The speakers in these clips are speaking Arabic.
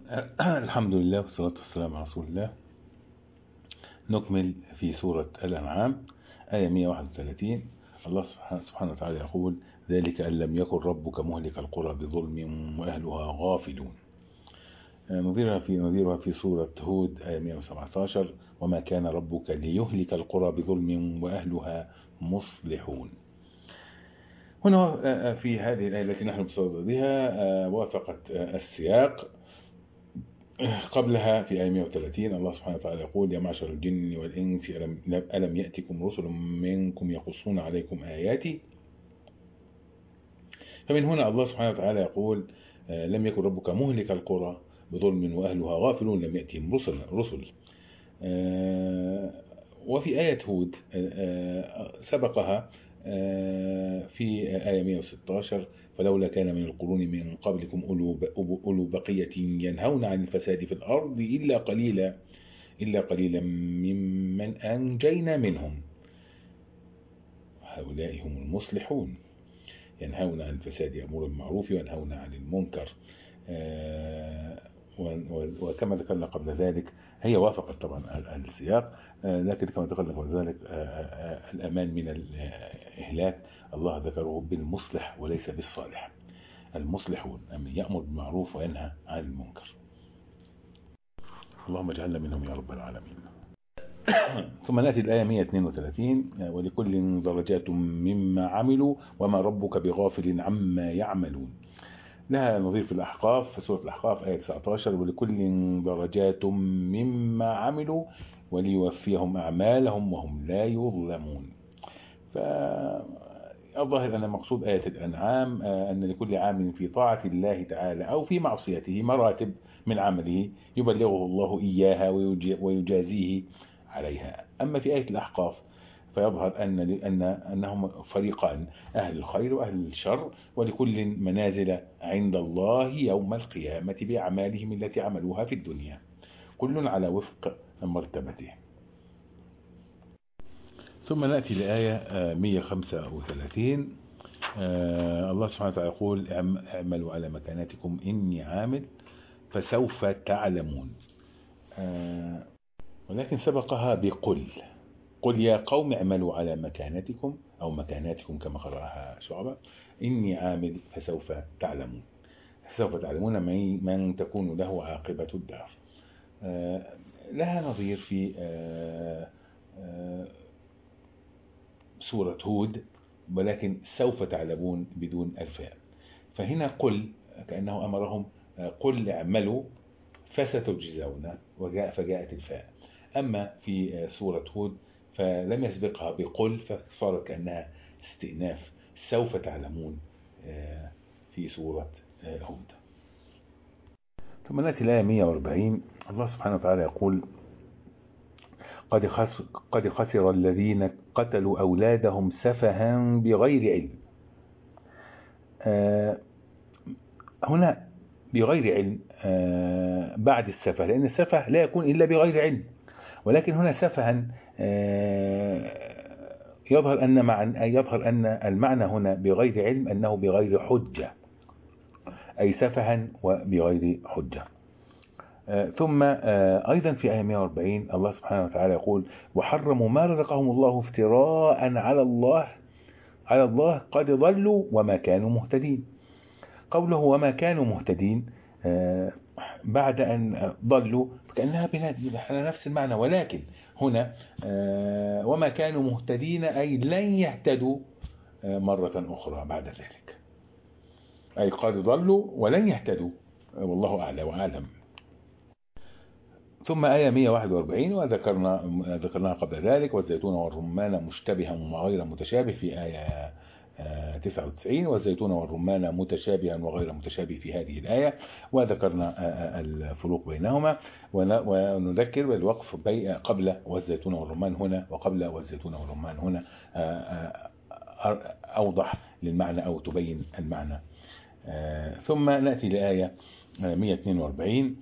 الحمد لله والصلاة والسلام على رسول الله. نكمل في سورة الأنعام آية 131. الله سبحانه وتعالى يقول: ذلك أن لم يكن ربك مهلك القرى بظلم وأهلها غافلون. نظيرها في سورة هود آية 117: وما كان ربك ليهلك القرى بظلم وأهلها مصلحون. هنا في هذه الآية التي نحن بصدد بها وافقت السياق. قبلها في آية 130 الله سبحانه وتعالى يقول: يا معشر الجن والإنس ألم يأتكم رسل منكم يقصون عليكم آياتي. فمن هنا الله سبحانه وتعالى يقول: لم يكن ربك مهلك القرى بظلم وأهلها غافلون لم يأتهم رسل. وفي آية هود سبقها في آية 116: فلولا كان من القرون من قبلكم أولو بقية ينهون عن الفساد في الأرض إلا قليلا ممن أنجينا منهم هؤلاء هم المصلحون. ينهون عن الفساد، يأمرون بالمعروف وينهون عن المنكر. وكما ذكرنا قبل ذلك هي وافقت طبعا السياق، لكن كما ذكرنا قبل ذلك الأمان من الإهلاك الله ذكره بالمصلح وليس بالصالح. المصلحون من يأمر بالمعروف وينهى عن المنكر. اللهم اجعلنا منهم يا رب العالمين. ثم نأتي الآية 132: ولكل درجات مما عملوا وما ربك بغافل عما يعملون. لها نظير في الأحقاف، في سورة الأحقاف آية 19: ولكل درجات مما عملوا وليوفيهم أعمالهم وهم لا يظلمون. فالظاهر أن مقصود آية الأنعام أن لكل عامل في طاعة الله تعالى أو في معصيته مراتب من عمله يبلغه الله إياها ويجازيه عليها. أما في آية الأحقاف فيظهر أنهم فريقان: أهل الخير وأهل الشر، ولكل منازل عند الله يوم القيامة بأعمالهم التي عملوها في الدنيا، كل على وفق مرتبته. ثم نأتي لآية 135. الله سبحانه وتعالى يقول: اعملوا على مكانتكم إني عامل فسوف تعلمون. ولكن سبقها بقل: قل يا قوم اعملوا على مكانتكم أو مكاناتكم كما قرأها شعبة إني عامل فسوف تعلمون. سوف تعلمون من تكون له عاقبة الدار. لها نظير في سورة هود، ولكن سوف تعلمون بدون الفاء. فهنا قل كأنه أمرهم قل اعملوا فستجزون فجاءت الفاء. أما في سورة هود فلم يسبقها بقل فصارت كأنها استئناف: سوف تعلمون في سورة هود. ثم نأتي الآية 140. الله سبحانه وتعالى يقول: قد خسر الذين قتلوا أولادهم سفها بغير علم. هنا بغير علم بعد السفه، لأن السفه لا يكون إلا بغير علم، ولكن هنا سفها يظهر أن المعنى هنا بغير علم أنه بغير حجة، أي سفها وبغير حجة. ثم أيضا في آية 140 الله سبحانه وتعالى يقول: وحرموا ما رزقهم الله افتراء على الله قد ضلوا وما كانوا مهتدين. قوله وما كانوا مهتدين بعد أن ضلوا كأنها على نفس المعنى، ولكن هنا وما كانوا مهتدين أي لن يهتدوا مرة أخرى بعد ذلك، أي قد ضلوا ولن يهتدوا، والله أعلى وأعلم. ثم آية 141 وذكرناها قبل ذلك: والزيتون والرمان مشتبها وغير متشابه في آية 99، والزيتون والرمان متشابها وغير متشابه في هذه الآية، وذكرنا الفروق بينهما. ونذكر بالوقف قبل والزيتون والرمان هنا وقبل والزيتون والرمان هنا أوضح للمعنى أو تبين المعنى. ثم نأتي لآية 142: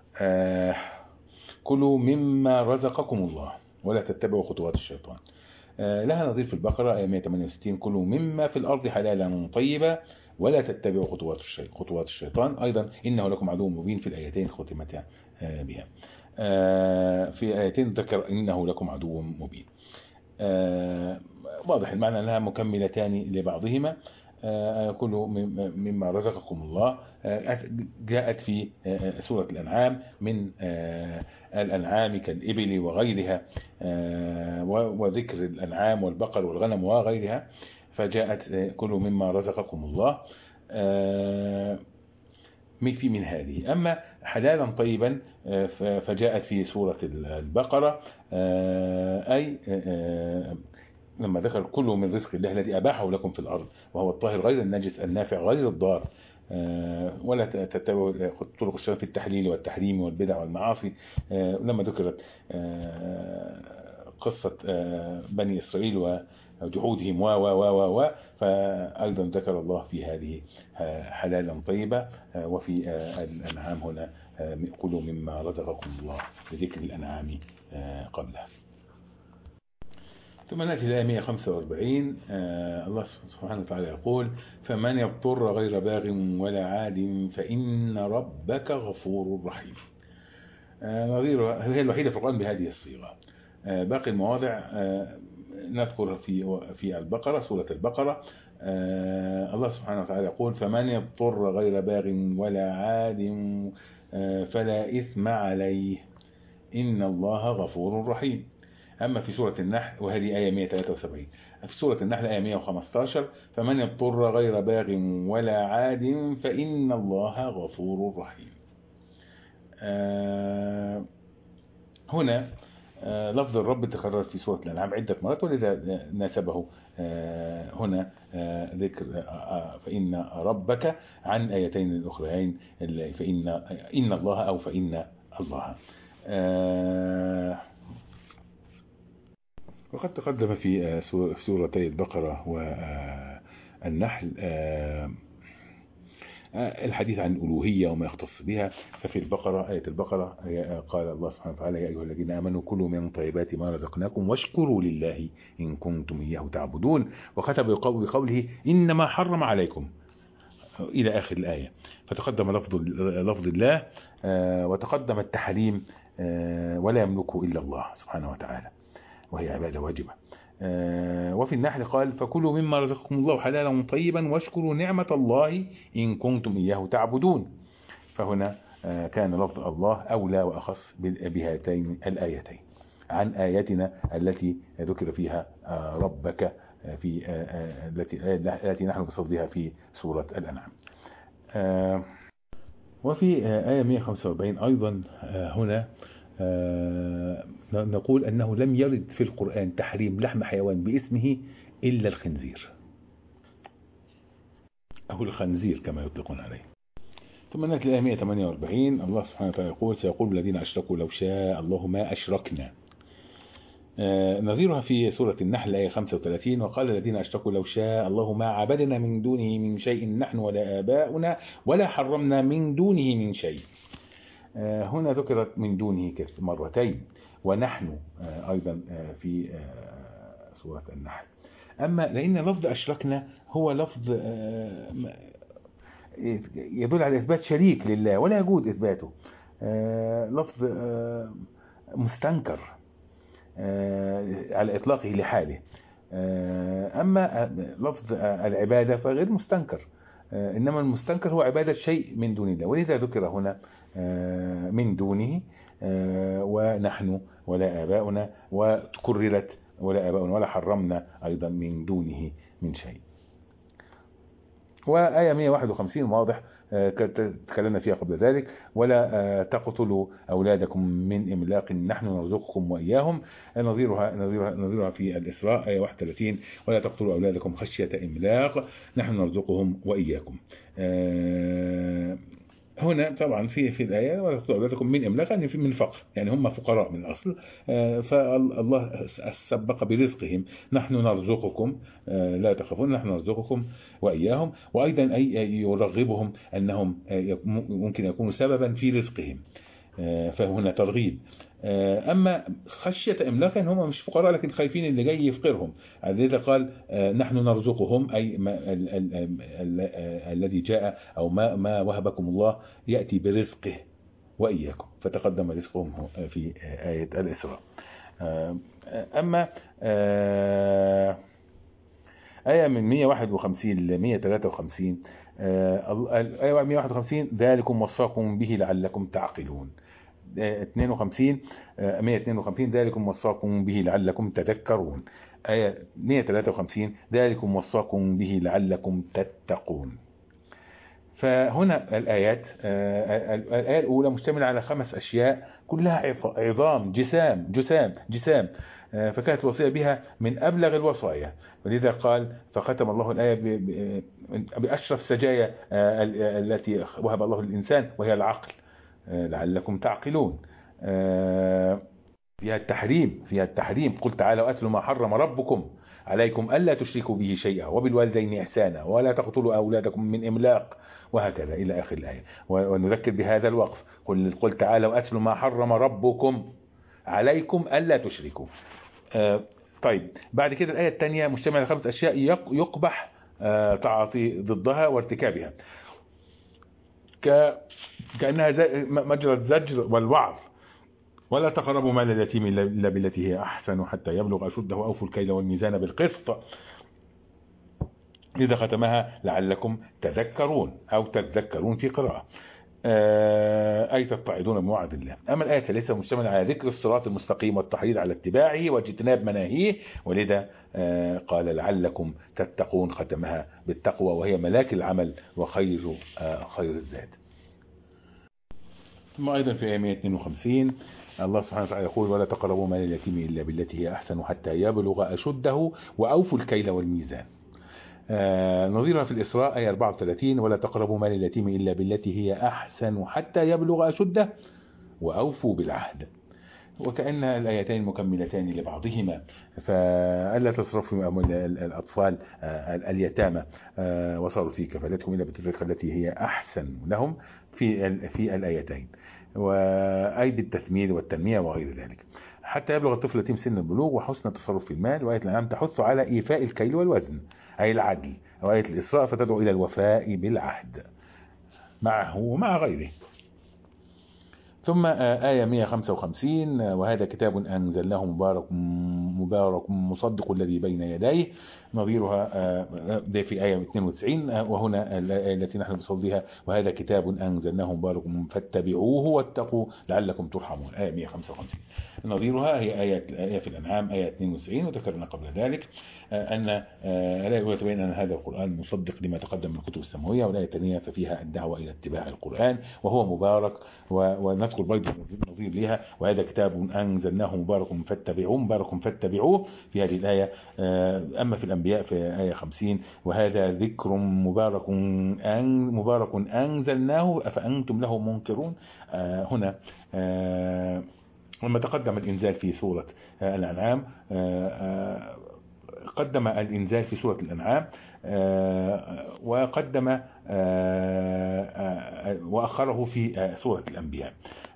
كلوا مما رزقكم الله ولا تتبعوا خطوات الشيطان. لها نظير في البقرة آية 168: كلوا مما في الأرض حلالا طيبا ولا تتبعوا خطوات الشيطان. أيضا إنه لكم عدو مبين في الآيتين ختمتا بها. في آيتين ذكر إنه لكم عدو مبين. واضح المعنى أنها مكملتان لبعضهما. كلوا مما رزقكم الله جاءت في سورة الأنعام من الأنعام كالإبل وغيرها، وذكر الأنعام والبقر والغنم وغيرها، فجاءت كلوا مما رزقكم الله من هذه. أما حلالا طيبا فجاءت في سورة البقرة، أي لما ذكر كلوا من رزق الله الذي أباحه لكم في الأرض وهو الطاهر غير النجس النافع غير الضار، ولا تتبعوا طرق الشيطان في التحليل والتحريم والبدع والمعاصي. لما ذكرت قصة بني إسرائيل وجحودهم و فأيضا ذكر الله في هذه حلالا طيبة، وفي الأنعام هنا كلوا مما رزقكم الله بذكر الأنعام قبلها. ثم نأتي إلى 145. الله سبحانه وتعالى يقول: فمن يضطر غير باغ ولا عاد فإن ربك غفور رحيم. نظيرها هي الوحيدة في القرآن بهذه الصيغة. باقي المواضع نذكر في البقرة، سورة البقرة. الله سبحانه وتعالى يقول: فمن يضطر غير باغ ولا عاد فلا إثم عليه إن الله غفور رحيم. أما في سورة النحل، وهذه آية 173، في سورة النحل آية 115: فمن يضطر غير باغ ولا عاد فإن الله غفور رحيم. هنا لفظ الرب تكرر في سورة الأنعام عدة مرات، ولذا ناسبه هنا ذكر فإن ربك عن آيتين الأخرين، فإن الله أو فإن الله. وقد تقدم في سورتي البقرة والنحل الحديث عن الألوهية وما يختص بها. ففي البقرة، آية البقرة، قال الله سبحانه وتعالى: يا أيها الذين آمنوا كلوا من طيبات ما رزقناكم واشكروا لله إن كنتم إياه تعبدون. وختم بقوله: إنما حرم عليكم، إلى آخر الآية. فتقدم لفظ الله، وتقدم التحريم، ولا يملكه إلا الله سبحانه وتعالى، وهي عبادة واجبة. وفي النحل قال: فكلوا مما رزقكم الله حلالا طيبا واشكروا نعمة الله إن كنتم إياه تعبدون. فهنا كان لفظ الله أولى وأخص بهاتين الآيتين عن آياتنا التي ذكر فيها ربك في التي نحن بصددها في سورة الأنعام. وفي آية 145 أيضا هنا نقول أنه لم يرد في القرآن تحريم لحم حيوان باسمه إلا الخنزير، أو الخنزير كما يطلقون عليه. ثم نأتي الآية 148. الله سبحانه وتعالى يقول: سيقول الذين أشركوا لو شاء الله ما أشركنا. نظيرها في سورة النحل آية 35: وقال الذين أشركوا لو شاء الله ما عبدنا من دونه من شيء نحن ولا آباؤنا ولا حرمنا من دونه من شيء. هنا ذكرت من دونه مرتين، ونحن أيضا في سورة النحل. أما لأن لفظ أشركنا هو لفظ يدل على إثبات شريك لله ولا يجوز إثباته، لفظ مستنكر على إطلاقه لحاله. أما لفظ العبادة فغير مستنكر، إنما المستنكر هو عبادة شيء من دون الله، ولذا ذكر هنا من دونه ونحن ولا آباؤنا، وتكررت ولا آباؤنا ولا حرمنا أيضا من دونه من شيء. وآية 151 واضح تكلمنا فيها قبل ذلك: ولا تقتلوا أولادكم من إملاق نحن نرزقكم وإياهم. نظيرها في الإسراء آية 31: ولا تقتلوا أولادكم خشية إملاق نحن نرزقهم وإياكم. هنا طبعا في الآية: ولا تقتلوا أولادكم من إملاق، يعني من فقر، يعني هم فقراء من الأصل، فالله سبق برزقهم: نحن نرزقكم لا تخافون نحن نرزقكم وإياهم. وأيضا أي يرغبهم أنهم ممكن يكونوا سببا في رزقهم. فهنا ترغيب. أما خشية إملاقا هم مش فقراء لكن خايفين اللي جاي يفقرهم، لذا قال نحن نرزقهم، أي الذي جاء أو ما وهبكم الله يأتي برزقه وإياكم، فتقدم رزقهم في آية الإسراء. أما آية من 151 ل 153، آية 151 ذلكم وصاكم به لعلكم تعقلون. 52 152 ذلكم وصاكم به لعلكم تذكرون. آية 153 ذلكم وصاكم به لعلكم تتقون. فهنا الآيات، الآية الأولى مشتملة على 5 أشياء كلها عظام جسام، فكانت الوصية بها من أبلغ الوصايا، ولذا قال فختم الله الآية بأشرف سجايا التي وهب الله للإنسان وهي العقل، لعلكم تعقلون. فيها التحريم قل تعالوا أتلوا ما حرم ربكم عليكم ألا تشركوا به شيئا وبالوالدين إحسانا ولا تقتلوا أولادكم من إملاق، وهكذا إلى آخر الآية. ونذكر بهذا الوقف، قل تعالوا أتلوا ما حرم ربكم عليكم ألا تشركوا. طيب بعد كده الآية الثانية مشتملة على 5 أشياء يقبح تعاطي ضدها وارتكابها، كأنها مجرى الزجر والوعظ. ولا تقربوا مال اليتيم إلا بالتي هي أحسن حتى يبلغ أشده وأوفوا الكيل والميزان بالقسط، إذا ختمها لعلكم تذكرون أو تذكرون في قراءة، أي تتعظون بوعد الله. أما الآية الثالثة مشتملة على ذكر الصراط المستقيم والتحريض على اتباعه واجتناب مناهيه، ولذا قال لعلكم تتقون، ختمها بالتقوى وهي ملاك العمل وخير الزاد. ثم أيضا في آية 152 الله سبحانه وتعالى يقول ولا تقربوا مال اليتيم إلا بالتي هي أحسن حتى يبلغ أشده وأوفوا الكيل والميزان. نظيرها في الإسراء آية 34 ولا تقربوا مال اليتيم إلا بالتي هي أحسن حتى يبلغ أشده وأوفوا بالعهد. وكأن الآيتين مكملتان لبعضهما، فألا تصرفوا من أموال الأطفال اليتامى وصاروا في كفالتهم إلا بالطريقة التي هي أحسن لهم في الآيتين، وأي بالتثمير والتنمية وغير ذلك، حتى يبلغ الطفل اليتيم سن البلوغ وحسن التصرف في المال. وآية الأنعام تحث على إيفاء الكيل والوزن أي العدل، وآية الإسراء فتدعو إلى الوفاء بالعهد معه ومع غيره. ثم آية 155 وهذا كتاب أنزلناه مبارك مصدق الذي بين يديه. نظيرها ده في آية 92، وهنا الآية التي نحن بصددها وهذا كتاب أنزلناه مبارك فاتبعوه واتقوا لعلكم ترحمون، آية 155. نظيرها هي آية في الأنعام آية 92، وذكرنا قبل ذلك أن الآية الأولى تبين أن هذا القرآن مصدق لما تقدم من الكتب السماوية، والآية الثانية ففيها الدعوة إلى اتباع القرآن وهو مبارك، ونذكر برضه نظير لها وهذا كتاب أنزلناه مبارك فاتبعوه في هذه الآية. أما في الأنبياء في آية 50 وهذا ذكر مبارك أنزلناه أفأنتم له منكرون. هنا لما تقدم الإنزال في سورة الأنعام قدم الإنزال في سورة الأنعام وقدم وأخره في سورة الأنبياء،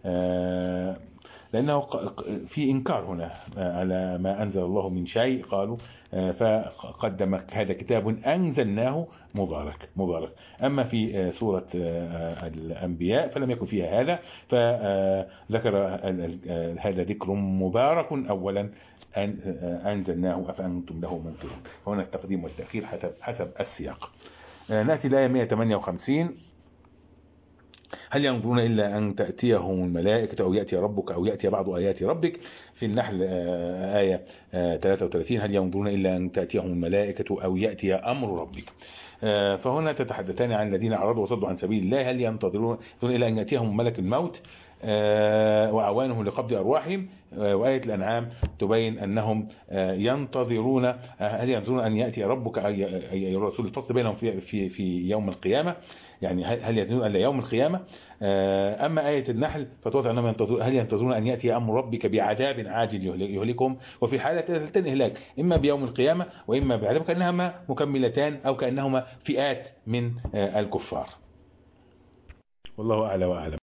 لأنه في إنكار هنا على ما أنزل الله من شيء قالوا، فقدم هذا كتاب أنزلناه مبارك. أما في سورة الأنبياء فلم يكن فيها هذا، فذكر هذا ذكر مبارك أولا أنزلناه أفأنتم له منكرون، فهنا التقديم والتأخير حسب السياق. نأتي الآية 158 هل ينظرون إلا أن تأتيهم الملائكة أو يأتي ربك أو يأتي بعض آيات ربك. في النحل آية 33 هل ينظرون إلا أن تأتيهم الملائكة أو يأتي أمر ربك. فهنا تتحدثان عن الذين أعرضوا وصدوا عن سبيل الله، هل ينتظرون إلا أن يأتيهم ملك الموت وأعوانه لقبض أرواحهم. وآية الأنعام تبين أنهم ينتظرون هل ينتظرون أن يأتي ربك أي الرسول، الفصل بينهم في يوم القيامة، يعني هل ينتظرون إلا يوم القيامة. أما آية النحل فتوضع أنهم هل ينتظرون أن يأتي أمر ربك بعذاب عاجل يهلكهم، وفي حالتين إهلاك إما بيوم القيامة وإما بعذاب، كأنهما مكملتان أو كأنهما فئات من الكفار. والله أعلى وأعلم.